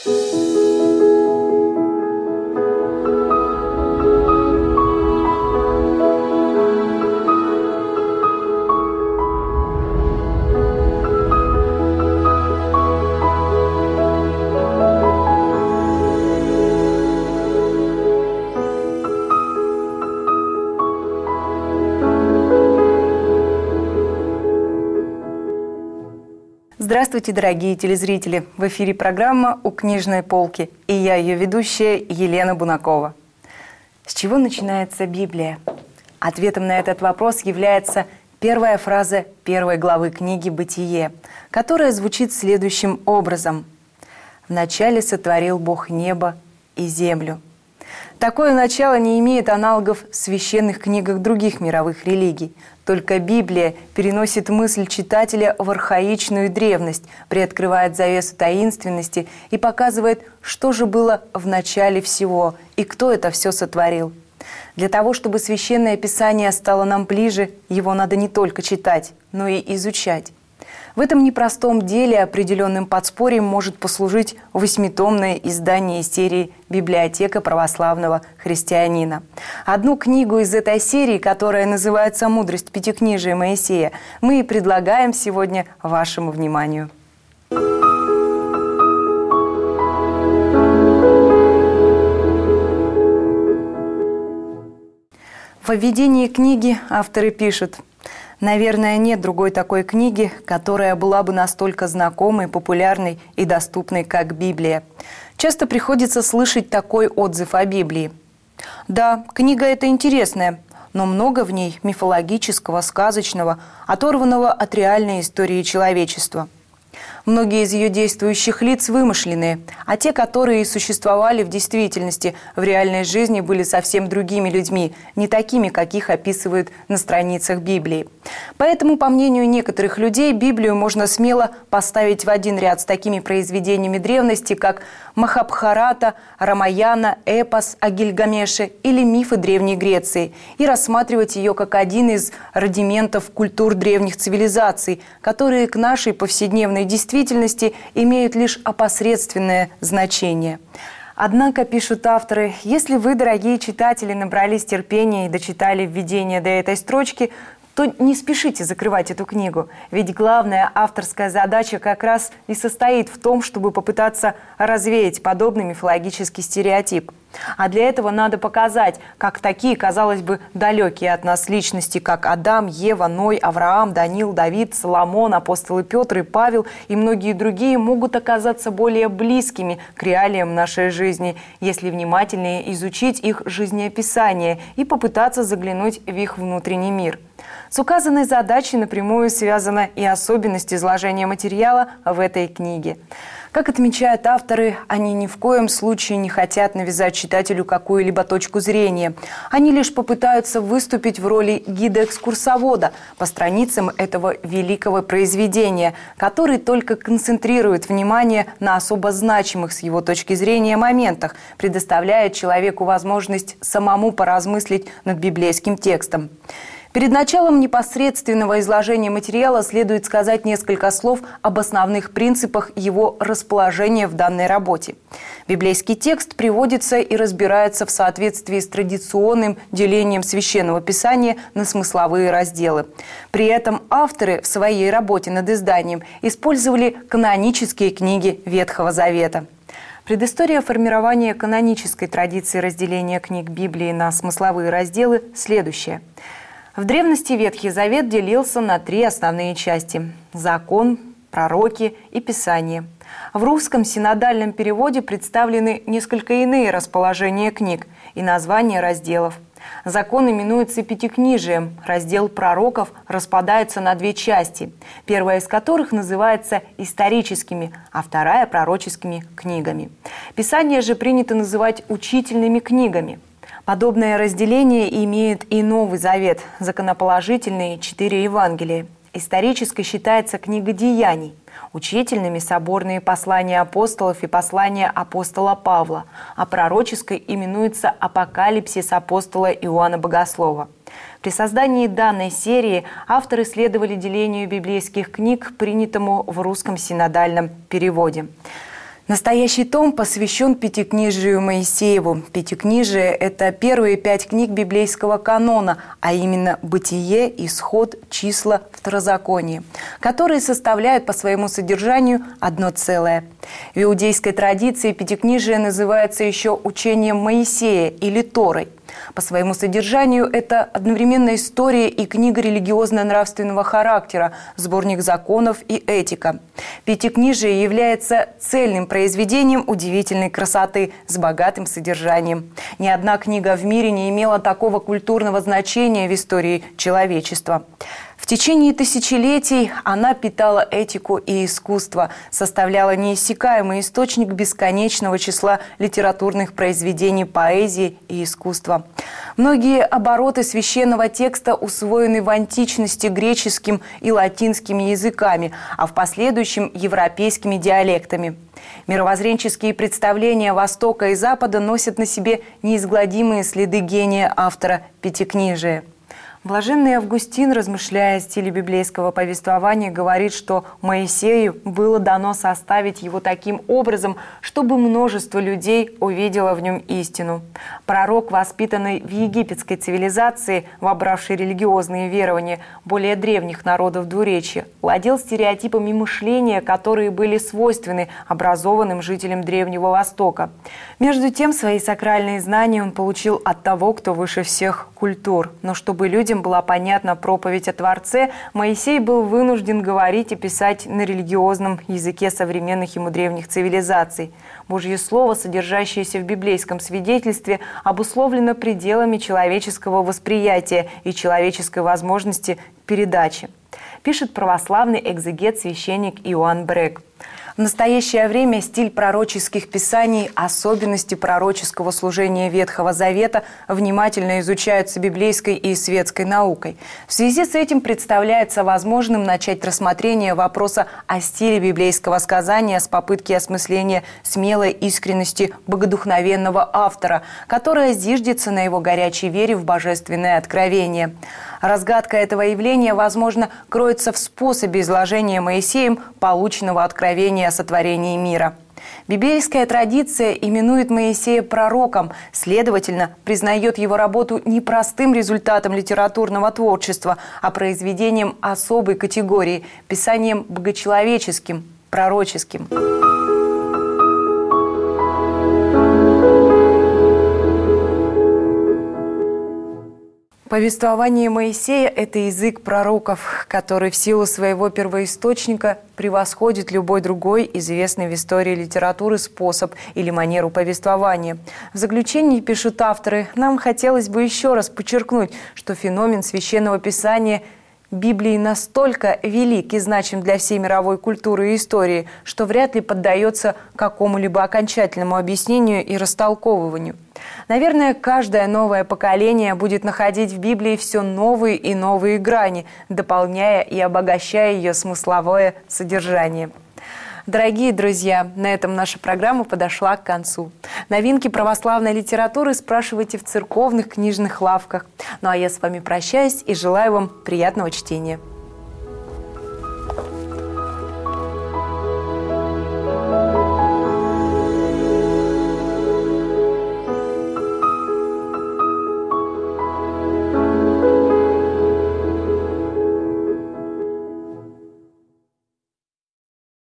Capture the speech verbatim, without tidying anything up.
Здравствуйте, дорогие телезрители! В эфире программа «У книжной полки» и я, ее ведущая, Елена Бунакова. С чего начинается Библия? Ответом на этот вопрос является первая фраза первой главы книги «Бытие», которая звучит следующим образом. «Вначале сотворил Бог небо и землю». Такое начало не имеет аналогов в священных книгах других мировых религий. Только Библия переносит мысль читателя в архаичную древность, приоткрывает завесу таинственности и показывает, что же было в начале всего и кто это все сотворил. Для того, чтобы Священное Писание стало нам ближе, его надо не только читать, но и изучать. В этом непростом деле определенным подспорьем может послужить восьмитомное издание серии «Библиотека православного христианина». Одну книгу из этой серии, которая называется «Мудрость пятикнижия Моисея», мы и предлагаем сегодня вашему вниманию. В введении книги авторы пишут: «Наверное, нет другой такой книги, которая была бы настолько знакомой, популярной и доступной, как Библия. Часто приходится слышать такой отзыв о Библии. Да, книга эта интересная, но много в ней мифологического, сказочного, оторванного от реальной истории человечества. Многие из ее действующих лиц вымышленные, а те, которые существовали в действительности, в реальной жизни были совсем другими людьми, не такими, каких описывают на страницах Библии. Поэтому, по мнению некоторых людей, Библию можно смело поставить в один ряд с такими произведениями древности, как Махабхарата, Рамаяна, эпос о Гильгамеше или мифы Древней Греции, и рассматривать ее как один из рудиментов культур древних цивилизаций, которые к нашей повседневной действительности имеют лишь опосредственное значение. Однако, пишут авторы, если вы, дорогие читатели, набрались терпения и дочитали введение до этой строчки, то не спешите закрывать эту книгу, ведь главная авторская задача как раз и состоит в том, чтобы попытаться развеять подобный мифологический стереотип. А для этого надо показать, как такие, казалось бы, далекие от нас личности, как Адам, Ева, Ной, Авраам, Даниил, Давид, Соломон, апостолы Петр и Павел и многие другие могут оказаться более близкими к реалиям нашей жизни, если внимательнее изучить их жизнеописание и попытаться заглянуть в их внутренний мир. С указанной задачей напрямую связана и особенность изложения материала в этой книге. Как отмечают авторы, они ни в коем случае не хотят навязать читателю какую-либо точку зрения. Они лишь попытаются выступить в роли гида-экскурсовода по страницам этого великого произведения, который только концентрирует внимание на особо значимых с его точки зрения моментах, предоставляя человеку возможность самому поразмыслить над библейским текстом. Перед началом непосредственного изложения материала следует сказать несколько слов об основных принципах его расположения в данной работе. Библейский текст приводится и разбирается в соответствии с традиционным делением Священного Писания на смысловые разделы. При этом авторы в своей работе над изданием использовали канонические книги Ветхого Завета. Предыстория формирования канонической традиции разделения книг Библии на смысловые разделы следующая. В древности Ветхий Завет делился на три основные части – закон, пророки и Писание. В русском синодальном переводе представлены несколько иные расположения книг и названия разделов. Закон именуется пятикнижием, раздел пророков распадается на две части, первая из которых называется историческими, а вторая – пророческими книгами. Писание же принято называть учительными книгами. Подобное разделение имеет и Новый Завет, законоположительные четыре Евангелия. Исторической считается книга Деяний, учительными соборные послания апостолов и послания апостола Павла, а пророческой именуется Апокалипсис апостола Иоанна Богослова. При создании данной серии авторы следовали делению библейских книг, принятому в русском синодальном переводе. Настоящий том посвящен Пятикнижию Моисееву. Пятикнижие – это первые пять книг библейского канона, а именно Бытие, Исход, Числа, Второзаконие, которые составляют по своему содержанию одно целое. В иудейской традиции Пятикнижие называется еще учением Моисея или Торой. По своему содержанию это одновременно история и книга религиозно-нравственного характера, сборник законов и этика. Пятикнижие является цельным произведением удивительной красоты с богатым содержанием. Ни одна книга в мире не имела такого культурного значения в истории человечества. В течение тысячелетий она питала этику и искусство, составляла неиссякаемый источник бесконечного числа литературных произведений поэзии и искусства. Многие обороты священного текста усвоены в античности греческим и латинским языками, а в последующем – европейскими диалектами. Мировоззренческие представления Востока и Запада носят на себе неизгладимые следы гения автора Пятикнижия. Блаженный Августин, размышляя о стиле библейского повествования, говорит, что Моисею было дано составить его таким образом, чтобы множество людей увидело в нем истину. Пророк, воспитанный в египетской цивилизации, вобравший религиозные верования более древних народов двуречья, владел стереотипами мышления, которые были свойственны образованным жителям Древнего Востока. Между тем, свои сакральные знания он получил от того, кто выше всех культур. Но чтобы люди была понятна проповедь о Творце, Моисей был вынужден говорить и писать на религиозном языке современных ему древних цивилизаций. Божье Слово, содержащееся в библейском свидетельстве, обусловлено пределами человеческого восприятия и человеческой возможности передачи, пишет православный экзегет-священник Иоанн Брек. В настоящее время стиль пророческих писаний, особенности пророческого служения Ветхого Завета внимательно изучаются библейской и светской наукой. В связи с этим представляется возможным начать рассмотрение вопроса о стиле библейского сказания с попытки осмысления смелой искренности богодухновенного автора, которая зиждется на его горячей вере в божественное откровение. Разгадка этого явления, возможно, кроется в способе изложения Моисеем полученного откровения о сотворении мира. Библейская традиция именует Моисея пророком, следовательно, признает его работу не простым результатом литературного творчества, а произведением особой категории, писанием богочеловеческим, пророческим. Повествование Моисея – это язык пророков, который в силу своего первоисточника превосходит любой другой известный в истории литературы способ или манеру повествования. В заключении, пишут авторы, нам хотелось бы еще раз подчеркнуть, что феномен священного писания Библии настолько велик и значим для всей мировой культуры и истории, что вряд ли поддается какому-либо окончательному объяснению и растолковыванию. Наверное, каждое новое поколение будет находить в Библии все новые и новые грани, дополняя и обогащая ее смысловое содержание. Дорогие друзья, на этом наша программа подошла к концу. Новинки православной литературы спрашивайте в церковных книжных лавках. Ну а я с вами прощаюсь и желаю вам приятного чтения.